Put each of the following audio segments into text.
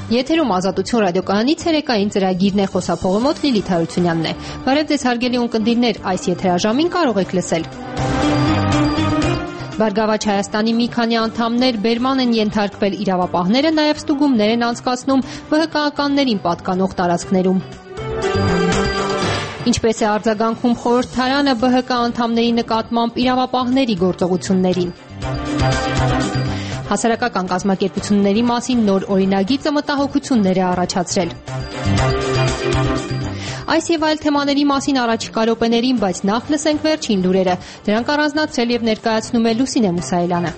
Եթերում Ազատություն ռադիոկայանի ցերեկային ծրագիրն է, խոսափողի մոտ Լիլիթ Հարությունյանն է։ Բարև ձեզ հարգելի ունկնդիրներ, այս եթերաժամին կարող եք լսել։ Բարգավաճ Հայաստանի մի քանի անդամներ բերման են ենթարկվել, իրավապահները նաև ստուգումներ են անցկացնում ԲՀԿ-ականներին պատկանող տարածքներում։ Ինչպես է արձագանքում խորհրդարանը ԲՀԿ անդամների նկատմամբ իրավապահների գործողություններին։ Հասարակական կազմակերպությունների մասին նոր օրինագիծը մտահոգություններ է առաջացրել։ Այս եւ այլ թեմաների մասին առաջիկա րոպեներին, բայց նախ լսենք վերջին լուրերը։ Դրանք առանձնացրել եւ ներկայացնում է Լուսինե Մուսայելյանը։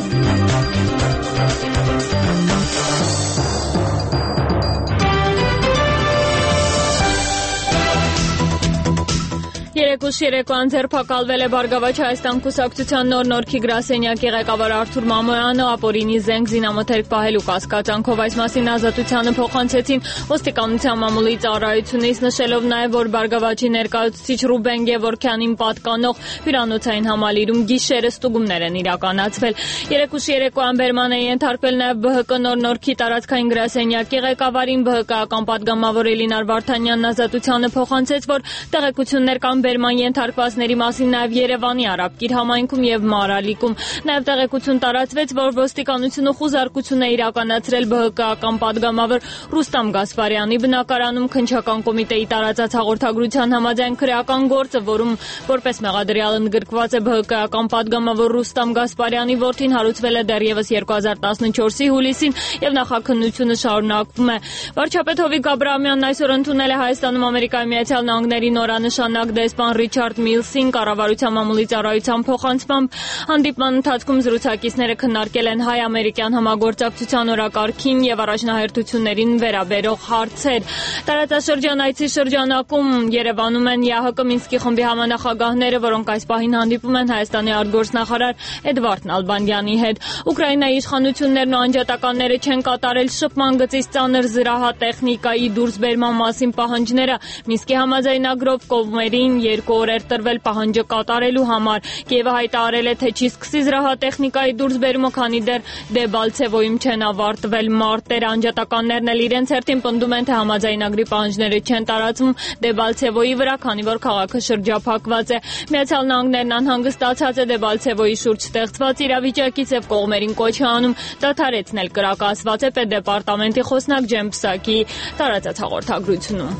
Երեկուշ երեկոյան ձերբակալվել է Բարգավաճ Հայաստան կուսակցության նոր Նորքի գրասենյակի ղեկավար Արթուր Մամոյանը ապօրինի զենք զինամթերք պահելու կասկածանքով։ Այս մասին Ազատությանը փոխանցեցին ոստիկանության մամուլի ծառայությունից, նշելով նաև, որ Բարգավաճի ներկայացուցիչ Ռուբեն Գևորգյանին պատկանող հյուրանոցային համալիրում գիշերը ստուգումներ են իրականացվել։ Երեկուշ երեկոյան բերման է ենթարկվել նաև ԲՀԿ նոր Նորքի տարածքային գրասենյակի ղեկավարին։ ԲՀԿ-ական պատգամավոր Էլինար Վարդանյանն Ազատությանը փոխանցեց, որ տեղեկություններ կան բերման ենթարկվածների մասին նաև Երևանի Արաբկիր համայնքում եւ Մարալիկում։ Նաև տեղեկություն տարածվեց, որ ոստիկանությունը խուզարկություն է իրականացրել ԲՀԿ-ական պատգամավոր Ռուստամ Գասպարյանի բնակարանում։ Քննչական կոմիտեի տարածած հաղորդագրության համաձայն քրեական գործը, որում որպես մեղադրյալ ընդգրկված է ԲՀԿ-ական պատգամավոր Ռուստամ Գասպարյանի որդին, հարուցվել է դեռևս 2014-ի հուլիսին եւ նախաքննությունը շարունակվում է։ Վարչապետ Հովիկ Աբրահամյանն այսօր ընդունել է Հայաստանում Ամերիկայի Միացյալ Նահանգների նորանշանակ դեսպան Ռիչարդ Միլսին։ Կառավարության մամուլի ծառայության փոխանցմամբ հանդիպման ընթացքում զրուցակիցները քննարկել են հայ-ամերիկյան համագործակցության օրակարգին եւ առաջնահերթություններին վերաբերող հարցեր։ Տարածաշրջան այցի շրջանակում Երևանում են ԵԱՀԿ Մինսկի խմբի համանախագահները, որոնք այս պահին հանդիպում են Հայաստանի արտգործնախարար Էդվարդ Նալբանդյանի հետ։ Ուկրաինայի իշխանություններն ու անջատականները չեն կատարել շփման գծից ծանր զրահատեխնիկայի դուրսբերման մասին պահանջները։ Մինսկի համաձայնագրով կողմերին 2 օր էր տրվել պահանջը կատարելու համար։ Կիևը հայտարարել է, թե չի սկսի զրահատեխնիկայի դուրսբերումը, քանի դեռ Դեբալցևոյում չեն ավարտվել մարտերը։ Անջատականներն էլ իրենց հերթին պնդում են, թե համաձայնագրի պահանջները չեն տարածվում Դեբալցևոյի վրա, քանի որ քաղաքը շրջափակված է։ Միացյալ Նահանգներն անհանգստացած է Դեբալցևոյի շուրջ ստեղծված իրավիճակից եւ կողմերին կոչ է անում դադարեցնել կրակը, ասված է Պետդեպարտամենտի խոսնակ Ջեմ Պսակի տարածած հաղորդագրությունում։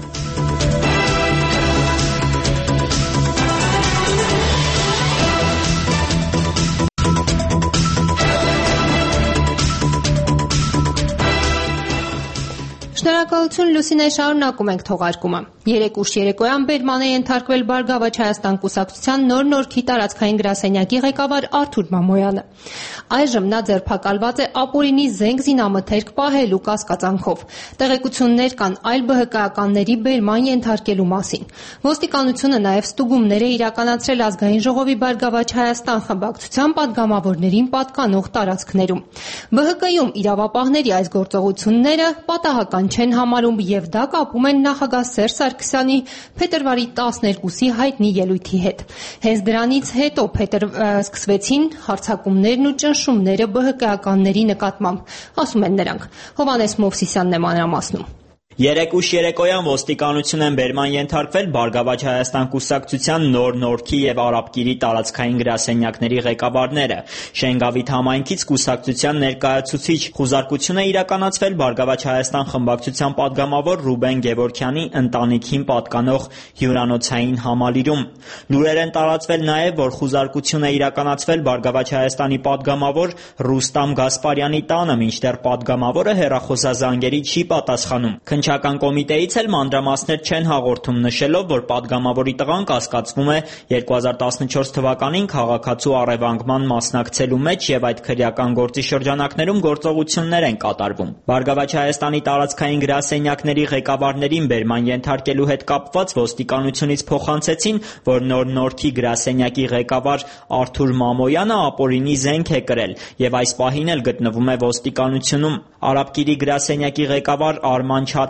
Շնորհակալություն Լուսինե, շարունակում ենք թողարկումը։ Երեկուշ երեկոյան բերման է ենթարկվել Բարգավաճ Հայաստան կուսակցության նոր Նորքի տարածքային գրասենյակի ղեկավար Արթուր Մամոյանը։ Այժմ նա ձերբակալված է ապօրինի զենք զինամթերք պահելու կասկածանքով։ Տեղեկություններ կան այլ ԲՀԿ-ականների բերման ենթարկելու մասին։ Ոստիկանությունը նաև ստուգումներ է իրականացրել Ազգային ժողովի Բարգավաճ Հայաստան խմբակցության պատգամավորներին պատկանող տարածքներում։ ԲՀԿ-ում իրավապահների այս գործողությունները պատահական չեն համարում եւ դա կապում են նախագահ Սերժ Սարգսյանի փետրվարի 12-ի հայտնի ելույթի հետ։ Հենց դրանից հետո սկսվեցին հարձակումներն ու ճնշումները ԲՀԿ-ականների նկատմամբ, ասում են նրանք։ Հովհաննես Մովսիսյանն է մանրամասնում։ Երեկուշ երեկոյան ոստիկանություն են բերման ենթարկվել Բարգավաճ Հայաստան կուսակցության նոր Նորքի եւ Արաբկիրի տարածքային գրասենյակների ղեկավարները։ Շենգավիթ համայնքից կուսակցության ներկայացուցիչ խուզարկություն է իրականացվել Բարգավաճ Հայաստան խմբակցության պատգամավոր Ռուբեն Գևորգյանի ընտանիքին պատկանող հյուրանոցային համալիրում։ Լուրեր են տարածվել նաեւ, որ խուզարկություն է իրականացվել Բարգավաճ Հայաստանի պատգամավոր Ռուստամ Գասպարյանի տանը, մինչդեռ պատգամավորը հեռախոսազանգերի չի պատասխանում։ Քննչական կոմիտեից էլ մանրամասներ չեն հաղորդում, նշելով, որ պատգամավորի տղան կասկածվում է 2014 թվականին քաղաքացու առևանգման մասնակցելու մեջ եւ այդ քրեական գործի շրջանակներում գործողություններ են կատարվում։ Բարգավաճ Հայաստանի տարածքային գրասենյակների ղեկավարներին բերման ենթարկելու հետ կապված ոստիկանությունից փոխանցեցին, որ նոր Նորքի գրասենյակի ղեկավար Արթուր Մամոյանը ապօրինի զենք է կրել եւ այս պահին էլ գտնվում է ոստիկանությունում։ Արաբկիրի գրասենյակի ղեկավար Արման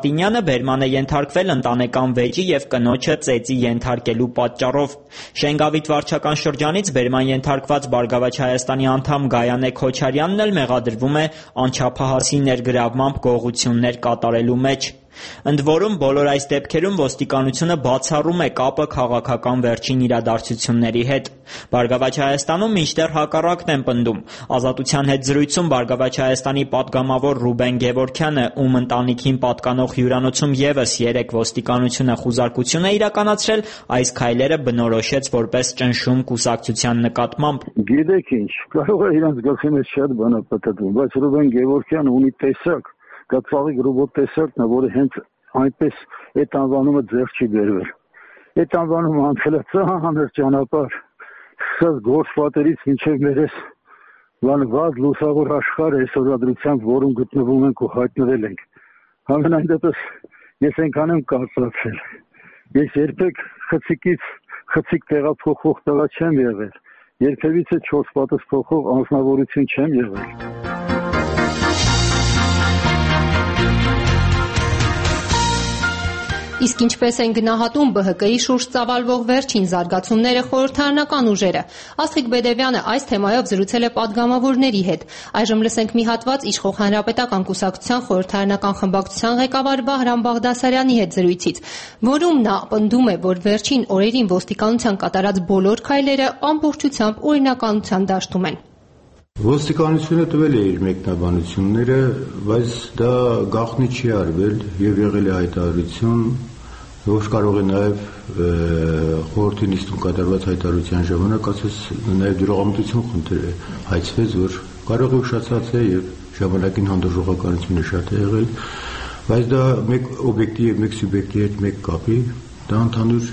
Մարտինյանը բերման է ենթարկվել ընտանեկան վեճի եւ կնոջը ծեծի ենթարկելու պատճառով։ Շենգավիթ վարչական շրջանից բերման ենթարկված Բարգավաճ Հայաստանի անդամ Գայանե Քոչարյանն էլ մեղադրվում է անչափահասի ներգրավմամբ գողություններ կատարելու մեջ։ Ընդ որում, բոլոր այս դեպքերում ոստիկանությունը բացառում է կապը քաղաքական վերջին իրադարձությունների հետ։ Բարգավաճ Հայաստանում մինչդեռ հակառակն են պնդում։ Ազատության հետ զրույցում Բարգավաճ Հայաստանի պատգամավոր Ռուբեն Գևորգյանը, ում ընտանիքին պատկանող հյուրանոցում եւս 3 ոստիկանությունը խուզարկություն է իրականացրել, այս քայլերը բնորոշեց որպես ճնշում կուսակցության նկատմամբ։ Գիտեք ինչ, կարող է իրենց գլխի մեջ շատ բան պատտվում, բայց Ռուբեն Գևորգյանը ունի տեսակ, կացավի գրոբոտ տեսակն է, որը հենց այնպես այդ անվանումը ձեռ չի բերվել։ Այդ անվանումը անցել է ծանր ճանապարհ, սկսած գործվածներից մինչև մեր վանված լուսավոր աշխարհը այսօրադրությամբ, որում գտնվում ենք ու հայտնվել ենք։ Համենայն դեպս ես այնքան եմ կարծրացել։ Ես երբեք խցիկ տեղափոխող տղա չեմ եղել։ Երբևիցե 4 պատս փոխող անձնավորություն չեմ եղել։ Իսկ ինչպես են գնահատում ԲՀԿ-ի շուրջ ծավալվող վերջին զարգացումները խորհրդարանական ուժերը։ Աստղիկ Բեդևյանը այս թեմայով զրուցել է պատգամավորների հետ։ Այժմ լսենք մի հատված իշխող Հանրապետական կուսակցության խորհրդարանական խմբակցության ղեկավար Բահրամ Բաղդասարյանի հետ զրույցից, որում նա պնդում է, որ վերջին օրերին ոստիկանության կատարած բոլոր քայլերը ամբողջությամբ օրինականության դաշտում են։ Ոստիկանությունը տվել է իր մեկնաբանությունները, բայց դա գաղտնի չի արվել եւ եղել է հայտարարություն, որ կարող է նաև խորհրդի նիստում կատարված հայտարարության ժամանակ ասես նաև դյուրամտություն հայցվեց, որ կարող է ուշացած է եւ ժամանակին հանդուրժողականությունը շատ է եղել, բայց դա մեկ օբյեկտի եւ մեկ սուբյեկտի հետ մեկ կապի, դա ընդհանուր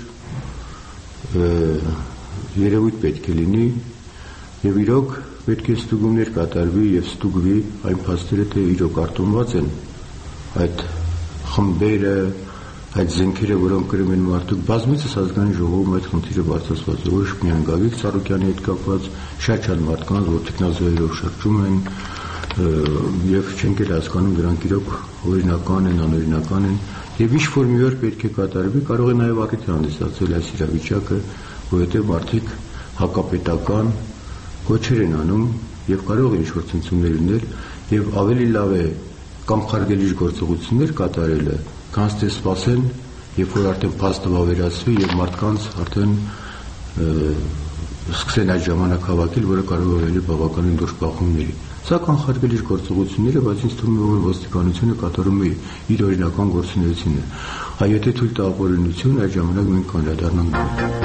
երևույթ պետք է լինի եւ իրոք պետք է ստուգումներ կատարվի եւ ստուգվի այն փաստերը, թե իրոք արտոնված են այդ խմբերը, այդ զենքերը, որոնք կրում են մարդիկ, բազմիցս ազգային ժողովում այդ խնդիրը բարձրացված է, ոչ միայն Գավիկ Ծառուկյանի հետ կապված, շատ մարդկանց, որ տեխնազոյերով շրջում են եւ չենք էլ հասկանում դրանք իրոք օրինական են, անօրինական են եւ ինչ որ մի օր պետք է կատարվի, կարող է նաեւ առիթ հանդիսացել այս իրավիճակը, որովհետեւ մարդիկ հակապետական կոչեր են անում եւ կարող է ինչ-որ ցնցումներ լինել եւ ավելի լավ է կամ խարգելիչ գործողություններ կատարելը, քան թե սպասեն, երբ որ արդեն փաստը վավերացվի եւ մարդկանց արդեն սկսեն այդ ժամանակ հավաքել, որը կարող է լինել բավականին դժբախումների։ Սա կանխարգելիչ գործողությունները, բայց ինձ թվում է, որ ոստիկանությունը կատարում է իր օրինական գործունեությունը։ Այ եթե թույլ տա ապօրինություն, այդ ժամանակ մենք կանդրադառնանք։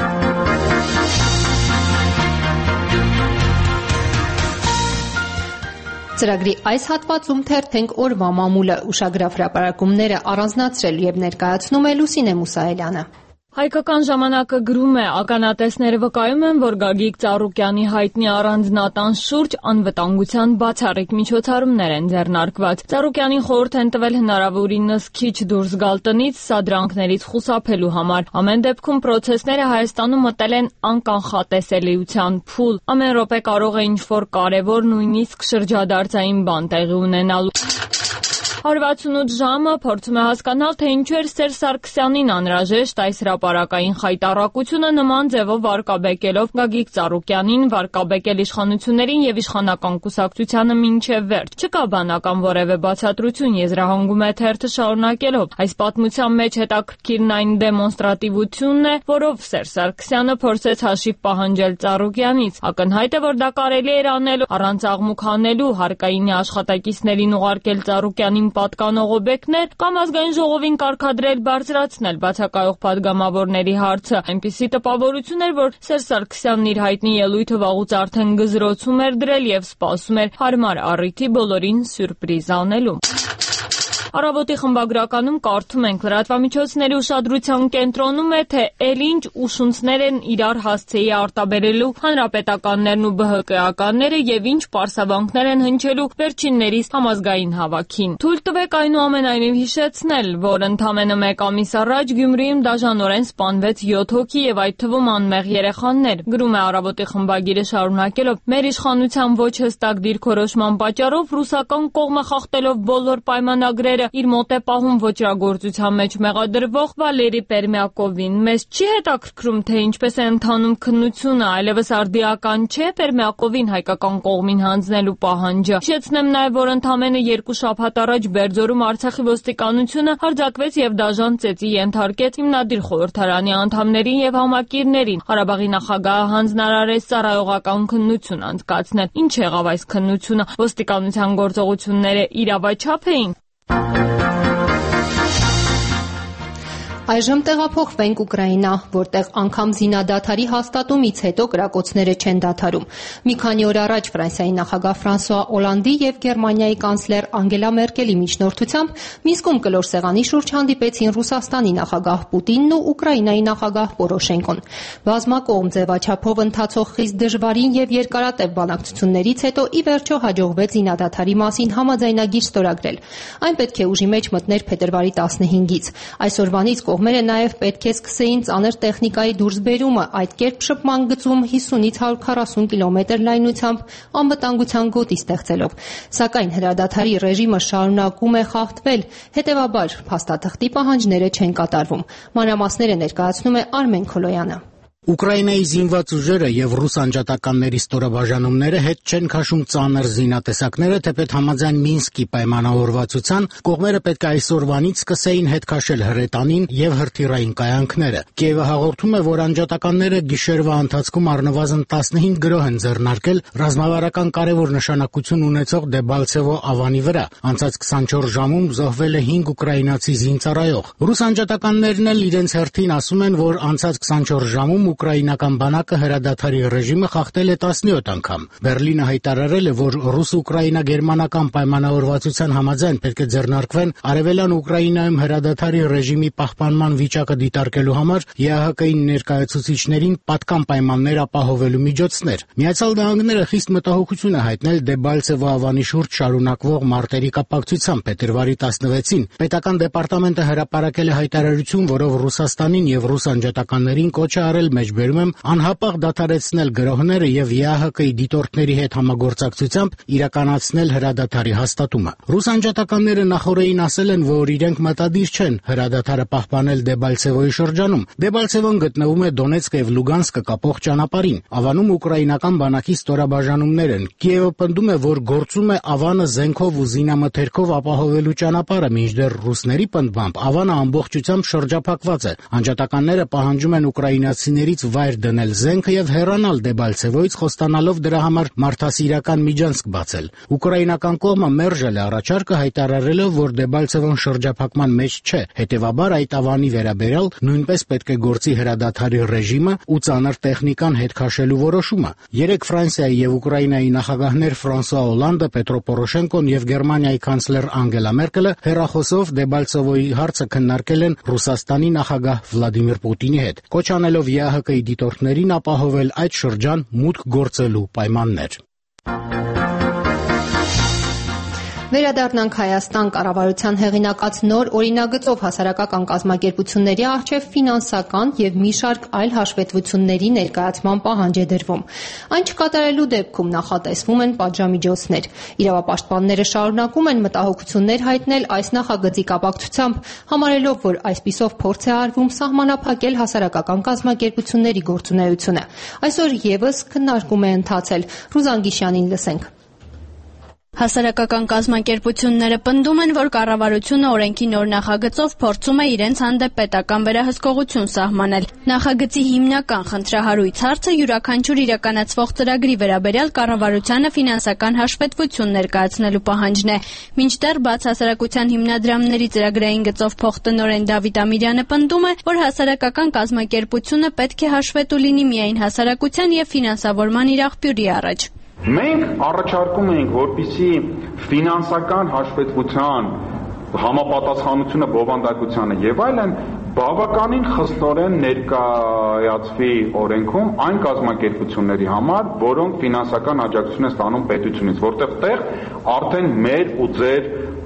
Ծրագրի այս հատվածում թերթենք օրվա մամուլը, ուշագրավ հրապարակումները առանձնացրել եւ ներկայացնում է Լուսինե Մուսայելյանը։ Հայկական ժամանակը գրում է, ականատեսները վկայում են, որ Գագիկ Ծառուկյանի հայտնի առանձնատան շուրջ անվտանգության բացառիկ միջոցառումներ են ձեռնարկված։ Ծառուկյանին խորհուրդ են տվել հնարավորինս քիչ դուրս գալ տնից սադրանքներից խուսափելու համար։ Ամեն դեպքում պրոցեսները Հայաստանում մտել են անկանխատեսելիության փուլ։ Ամեն րոպե կարող է ինչ-որ կարևոր, նույնիսկ շրջադարձային բան տեղի ունենալ։ 168 ժամը փորձում է հասկանալ, թե ինչու էր Սերժ Սարգսյանին անհրաժեշտ այս հրապարակային խայտառակությունը նման ձևով վարկաբեկելով Գագիկ Ծառուկյանին, վարկաբեկել իշխանություններին եւ իշխանական կուսակցությանը մինչեւ վերջ։ Չկա բանական որևէ բացատրություն, եզրահանգում է թերթը շարունակելով։ Այս պատմության մեջ հետաքրքիրն այն դեմոնստրատիվությունն է, որով Սերժ Սարգսյանը փորձեց հաշիվ պահանջել Ծառուկյանից։ Ակնհայտ է, որ դա կարելի էր անել առանց աղմուկ հանելու, հարկայինի աշխատակիցներին ուղարկել Ծառուկյանին պատկանող օբյեկտներ կամ ազգային ժողովին կարգադրել բարձրացնել բացակայող պատգամավորների հարցը։ Այնպիսի տպավորություն էր, որ Սերժ Սարգսյանն իր հայտնի ելույթը վաղուց արդեն գզրոցում էր դրել եւ սպասում էր հարմար առիթի բոլորին սյուրպրիզ անելու։ Առավոտի խմբագրականում կարդում ենք, լրատվամիջոցների ուշադրության կենտրոնում է, թե ինչ ուշունցներ են իրար հասցեի արտաբերելու հանրապետականներն ու ԲՀԿ-ականները եւ ինչ պարսավանքներ են հնչելու վերջիններիս համազգային հավաքին։ Թույլ տվեք այնուամենայնիվ հիշեցնել, որ ընդամենը 1 ամիս առաջ Գյումրիում դաժանորեն սպանվեց 7 հոգի եւ այդ թվում անմեղ երեխաներ։ Գրում է Առավոտի խմբագիրը շարունակելով. մեր իշխանության ոչ հստակ դիրքորոշման պատճառով ռուսական կողմը խախտելով բոլոր պայմանագրերը Գորիսը իր մոտ է պահում ոճրագործության մեջ մեղադրվող Վալերի Պերմյակովին։ Մեզ չի հետաքրքրում, թե ինչպես է ընթանում քննությունը, այլևս արդիական չէ Պերմյակովին հայկական կողմին հանձնելու պահանջը։ Հիշեցնեմ նաև, որ ընդամենը 2 շաբաթ առաջ Բերձորում Արցախի ոստիկանությունը հարձակվեց եւ դաժան ծեծի ենթարկեց հիմնադիր խորհրդարանի անդամներին եւ համակիրներին։ Ղարաբաղի նախագահը հանձնարարեց ծառայողական քննություն անցկացնել։ Ինչ եղավ այս քննությունը? Ոստիկանության գործողությունները իրավաչափ էին։ Այժմ տեղափոխվենք Ուկրաինա, որտեղ անգամ զինադադարի հաստատումից հետո կրակոցները չեն դադարում։ Մի քանի օր առաջ Ֆրանսիայի նախագահ Ֆրանսուଆ Օլանդի եւ Գերմանիայի կանցլեր Անգելա Մերկելի միջնորդությամբ Մինսկում կլոր սեղանի շուրջ հանդիպեցին Ռուսաստանի նախագահ Պուտինն ու Ուկրաինայի նախագահ Պորոշենկոն։ Բազմակողմ ձևաչափով ընթացող խիստ դժվարին եւ երկարատև բանակցություններից հետո ի վերջո հաջողվեց զինադադարի մասին համաձայնագիր ստորագրել։ Այն պետք է ուժի մեջ մտներ փետրվարի 15-ից։ Այսօրվանից կողմերը նաև պետք է սկսեին ծանր տեխնիկայի դուրսբերումը, այդ կերպ շփման գծում 50-ից 140 կիլոմետր լայնությամբ անվտանգության գոտի ստեղծելով։ Սակայն հրադադարի ռեժիմը շարունակում է խախտվել, հետևաբար փաստաթղթի պահանջները չեն կատարվում։ Մանրամասները ներկայացնում է Արմեն Քոլոյանը։ Ուկրաինայի զինված ուժերը եւ ռուս անջատականների ստորաբաժանումները հետ չեն քաշում ծանր զինատեսակները, թեպետ համաձայն Մինսկի պայմանավորվածության կողմերը պետք է այսօրվանից սկսեին հետ քաշել հրետանին եւ հրթիռային կայանքները։ Կիևը հաղորդում է, որ անջատականները գիշերվա ընթացքում առնվազն 15 գրոհ են ձեռնարկել ռազմավարական կարևոր նշանակություն ունեցող Դեբալցևո ավանի վրա։ Անցած 24 ժամում զոհվել է 5 ուկրաինացի զինծառայող։ Ռուս անջատականներն էլ իրենց հերթին ասում են, որ անցած 24 ժամում ուկրաինական բանակը հրադադարի ռեժիմը խախտել է 17 անգամ։ Բերլինը հայտարարել է, որ ռուս-ուկրաինա-գերմանական պայմանավորվածության համաձայն պետք է ձեռնարկվեն արևելյան Ուկրաինայում հրադադարի ռեժիմի պահպանման վիճակը դիտարկելու համար ԵԱՀԿ-ի ներկայացուցիչներին պատկան պայմաններ ապահովելու միջոցներ։ Միացյալ Նահանգները խիստ մտահոգություն է հայտնել Դեբալցևո ավանի շուրջ շարունակվող մարտերի կապակցությամբ փետրվարի 16-ին։ Պետական դեպարտամենտը հրապարակել է հայտարարություն, որով Ռուսաստանին եւ ռուս անջատականներին կոչ է արել մեջբերում եմ անհապաղ դադարեցնել գրոհները եւ ԵԱՀԿ-ի դիտորդների հետ համագործակցությամբ իրականացնել հրադադարի հաստատումը։ Ռուս անջատականները նախորդին ասել են, որ իրենք մտադիր չեն հրադադարը պահպանել Դեբալցևոյի շրջանում։ Դեբալցևոն գտնվում է Դոնեցկ եւ Լուգանսկը կապող ճանապարհին։ Ավանում ուկրաինական բանակի ստորաբաժանումներ են։ Կիևը պնդում է, որ գործում է ավանը զենքով ու զինամթերքով ապահովելու ճանապարհը, մինչդեռ ռուսների պնդմամբ ավանը ամբողջությամբ շրջափակված է։ Անջատականները պահանջում են ուկրաինացիներից վայր դնել զենքը եւ հեռանալ Դեբալցևոյից, խոստանալով դրա համար մարդասիրական միջանցք բացել։ Ուկրաինական կողմը մերժել է առաջարկը, հայտարարելով, որ Դեբալցևոն շրջափակման մեջ չէ։ Հետևաբար այդ ավանի վերաբերյալ նույնպես պետք է գործի հրադադարի ռեժիմը ու ծանր տեխնիկան հետ քաշելու որոշումը։ Երեք Ֆրանսիայի եւ Ուկրաինայի նախագահներ Ֆրանսուଆ Օլանդը, Պետրո Պորոշենկոն եւ Գերմանիայի կանցլեր Անգելա Մերկելը հեռախոսով Դեբալցևոյի հարցը քննարկել են Ռուսաստանի նախագահ Վլադիմիր Պուտինի հետ, կոչ անելով ԵԱՀԿ-ի դիտորդներին ապահովել այդ շրջան մուտք գործելու պայմաններ։ Վերադառնանք Հայաստան կառավարության հեղինակած նոր օրինագծով հասարակական կազմակերպությունների առջև ֆինանսական եւ մի շարք այլ հաշվետվությունների ներկայացման պահանջ է դրվում։ Այն չկատարելու դեպքում նախատեսվում են պատժամիջոցներ։ Իրավապաշտպանները շարունակում են մտահոգություններ հայտնել այս նախագծի կապակցությամբ, համարելով, որ այսպիսով փորձ է արվում սահմանափակել հասարակական կազմակերպությունների գործունեությունը։ Այսօր եւս քննարկում է ընթացել։ Ռուզան Գիշյանին լսենք։ Հասարակական կազմակերպությունները պնդում են, որ կառավարությունը օրենքի նոր նախագծով փորձում է իրենց հանդեպ պետական վերահսկողություն սահմանել։ Նախագծի հիմնական խնդրահարույց հարցը յուրաքանչյուր իրականացվող ծրագրի վերաբերյալ կառավարությանը ֆինանսական հաշվետվություն ներկայացնելու պահանջն է։ Մինչդեռ բաց հասարակության հիմնադրամների ծրագրային գծով փոխտնօրեն Դավիթ Ամիրյանը պնդում է, որ հասարակական կազմակերպությունը պետք է հաշվետու լինի միայն հասարակության եւ ֆինանսավորման իր աղբյուրի առաջ։ Մենք առաջարկում ենք, որպեսզի ֆինանսական հաշվետվության համապատասխանությունը բովանդակությանը եւ այլն բավականին խստորեն ներկայացվի օրենքում այն կազմակերպությունների համար, որոնք ֆինանսական աջակցություն են ստանում պետությունից, որտեղ տեղ արդեն մեր ու ձեր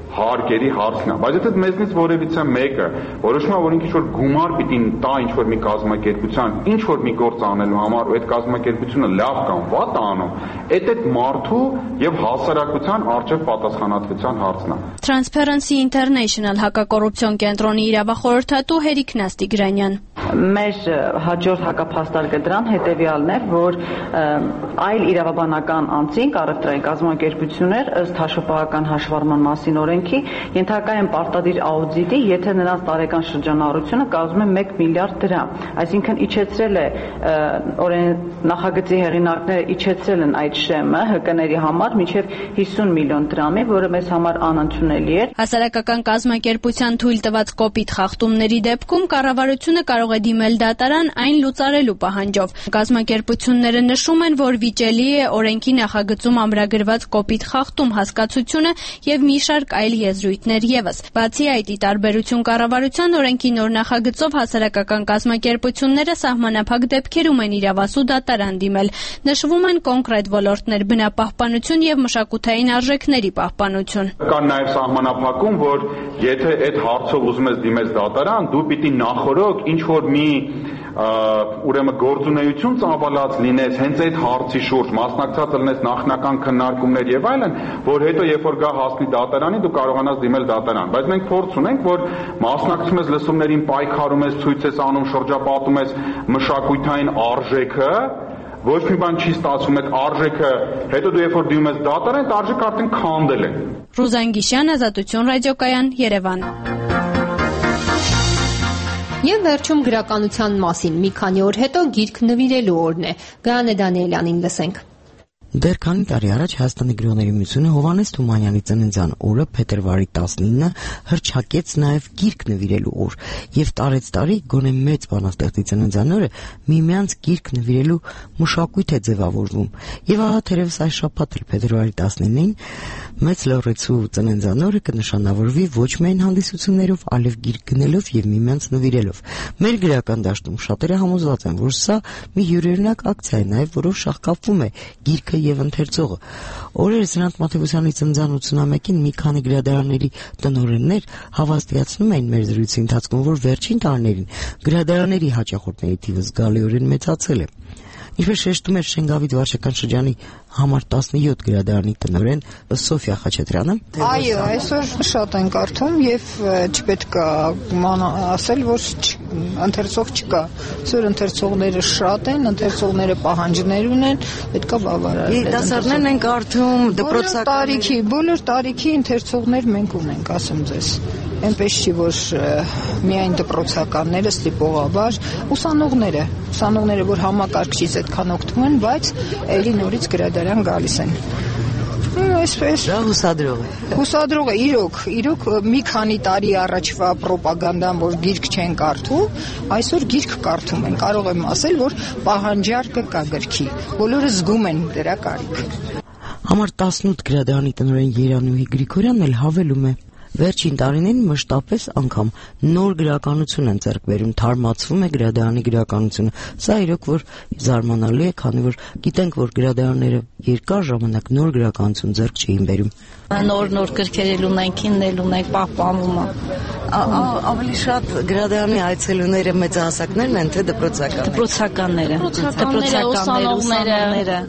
հարկերի հարցն է, բայց եթե մեզնից որևիցե մեկը որոշում է, որ ինքը ինչ-որ գումար պիտի տա ինչ-որ մի կազմակերպության, ինչ-որ մի գործ անելու համար, ու այդ կազմակերպությունը լավ կամ վատ է անում, այդ մարդու եւ հասարակության առջև պատասխանատվության հարցն է։ Transparency International հակակոռուպցիոն կենտրոնի իրավախորհրդատու Հերիկ Նաստիգրանյան. Մեր հաջորդ հակափաստարկը դրան հետևյալն է, որ այլ իրավաբանական անձինք, առևտրային կազմակերպություններ ըստ հաշվապահական հաշվառման մասին օրենքի ենթակա են պարտադիր աուդիտի, եթե նրանց տարեկան շրջանառությունը կազմում է 1 միլիարդ դրամ։ Այսինքն իջեցրել է նախագծի հեղինակները իջեցրել են այդ շեմը ՀԿ-ների համար մինչև 50 միլիոն դրամի, որը մեզ համար անընդունելի է։ Հասարակական կազմակերպության թույլ տված կոպիտ խախտումների դեպքում կառավարությունը կարող է դիմել դատարան այն լուծարելու պահանջով։ Կազմակերպությունները նշում են, որ վիճելի է օրենքի նախագծում ամրագրված կոպիտ խախտում հասկացությունը եւ մի շարք այլ եզրույթներ եւս։ Բացի այդ, ի տարբերություն կառավարության օրենքի նոր նախագծով հասարակական կազմակերպությունները սահմանափակ դեպքերում են իրավասու դատարան դիմել։ Նշվում են կոնկրետ ոլորտներ՝ բնապահպանություն եւ մշակութային արժեքների պահպանություն։ Կան նաեւ սահմանափակում, որ եթե այդ հարցով ուզում ես դիմես դատարան, դու պիտի նախորոք ինչ որ մի ուրեմն գործունեություն ծավալած լինես հենց այդ հարցի շուրջ, մասնակցած լինես նախնական քննարկումներ եւ այլն, որ հետո երբ որ գա հասնի դատարանի, դու կարողանաս դիմել դատարան։ Բայց մենք փորձ ունենք, որ մասնակցում ես լսումներին, պայքարում ես, ցույց ես անում, շրջապատում ես մշակութային արժեքը, ոչ մի բան չի ստացվում, այդ արժեքը հետո դու երբ որ դիմում ես դատարան, այդ արժեքը արդեն քանդել են։ Ռուզան Գիշյան, Ազատություն ռադիոկայան, Երևան։ Եվ վերջում գրականության մասին մի քանի օր հետո գիրք նվիրելու օրն է։ Գայանե Դանիելյանին լսենք։ Դեռ քանի տարի առաջ Հայաստանի գրողների միությունը Հովհաննես Թումանյանի ծննդյան օրը փետրվարի 19-ը հռչակեց նաև գիրք նվիրելու օր, եւ տարեցտարի գոնե մեծ բանաստեղծի ծննդյան օրը միմյանց գիրք նվիրելու մշակույթ է ձևավորվում։ Եվ ահա թերևս այս շաբաթ էլ փետրվարի 19-ին մեծ լոռեցու ծննդյան օրը կնշանավորվի ոչ միայն հանդիսություններով, այլև գիրք գնելով եւ միմյանց նվիրելով։ Մեր գրական դաշտում շատերը համոզված են, որ սա մի յուրօրինակ ակցիա է, նաեւ որով շահկապվում է գիրքը եւ ընթերցողը։ Օրերս Սրանտ Մաթեոսյանի ծննդյան 81-ին մի քանի գրադարանների տնօրեններ հավաստիացնում էին մեր զրույցի ընթացքում, որ վերջին տարիներին գրադարանների հաճախորդների թիվը զգալիորեն մեծացել է։ Ինչպես շեշտում էր Շենգավիթ վարչական շրջանի համար 17 գրադարանի տնօրեն Սոֆիա Խաչատրյանը։ Այո, այսօր շատ են կարդում եւ չպետք է ասել, որ ընթերցող չկա։ Այսօր ընթերցողները շատ են, ընթերցողները պահանջներ ունեն, պետք է բավարարել։ Երիտասարդներն են կարդում, դպրոցական բոլոր տարիքի ընթերցողներ մենք ունենք, ասեմ ձեզ։ Այնպես չի, որ միայն դպրոցականները ստիպողաբար, ուսանողները, որ համակարգչից այդքան օգտվում են, բայց էլի նորից գրադարան գալիս են։ Այսպես հուսադրող է։ Հուսադրող է, իրոք մի քանի տարի առաջվա ռոպագանդան, որ գիրք չեն կարդում, այսօր գիրք կարդում են։ Կարող եմ ասել, որ պահանջարկը կա գրքի։ Բոլորը զգում են դրա կարիքը։ Համար 18 գրադարանի տնօրեն Երանուհի Գրիգորյանն էլ հավելում է. Վերջին տարիներին մշտապես անգամ նոր գրականություն են ձեռք բերում, թարմացվում է գրադարանի գրականությունը։ Սա իրոք որ զարմանալի է, քանի որ գիտենք, որ գրադարանները երկար ժամանակ նոր գրականություն ձեռք չէին բերում։ Նոր գրքեր էլ ունենք, իննել ունենք, պահպանվում է։ Ավելի շատ գրադարանի այցելուները մեծահասակներն են, թե դպրոցականները, ուսանողները,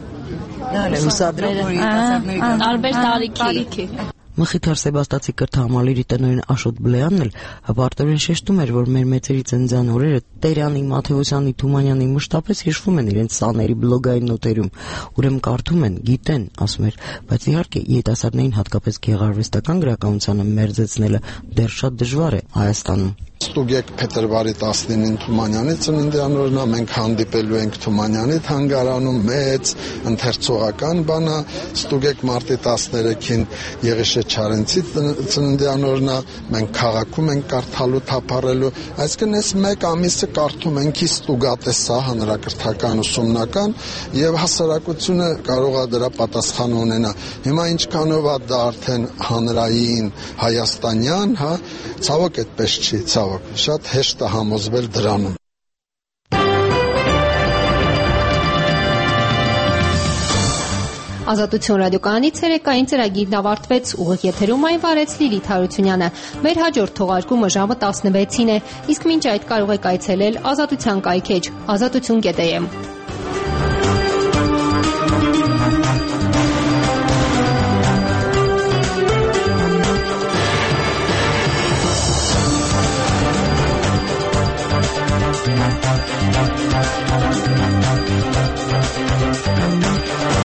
տարբեր տարիքի։ Մխիթար Սեբաստացի կրթահամալիրի տնօրեն Աշոտ Բլեյանն էլ հպարտորեն շեշտում էր, որ մեր մեծերի ծննդյան օրերը Տերյանի, Մաթեոսյանի, Թումանյանի մշտապես հիշվում են իրենց սաների բլոգային նոտերում, ուրեմն կարդում են, գիտեն, ասում էր, բայց իհարկե երիտասարդներին հատկապես գեղարվեստական գրականությանը մերձեցնելը դեռ շատ դժվար է Հայաստանում։ Ստուգեք փետրվարի 19-ին Թումանյանի ծննդյան օրն է, մենք հանդիպելու ենք Թումանյանի թանգարանում, մեծ ընթերցողական բան է, ստուգեք մարտի 13-ին Եղիշե Չարենցի ծննդյան օրն է, մենք քաղաքում ենք կարդալու, թափառելու, այսինքն այս մեկ ամիսը կարդում ենք ստուգատեսա հանրակրթական ուսումնական եւ հասարակությունը կարող է դրա պատասխան ունենա։ Հիմա ինչքանով է դա արդեն հանրային հայաստանյան, հա, ցավոք այդպես չի, շատ հեշտ է համոզվել դրանում։ Ազատություն ռադիոկայանի ցերեկային ծրագիրն ավարտվեց, ուղիղ եթերում այն վարեց Լիլիթ Հարությունյանը։ Մեր հաջորդ թողարկումը ժամը 16-ին է, իսկ մինչ այդ կարող եք այցելել Ազատության կայքէջ azatutun.am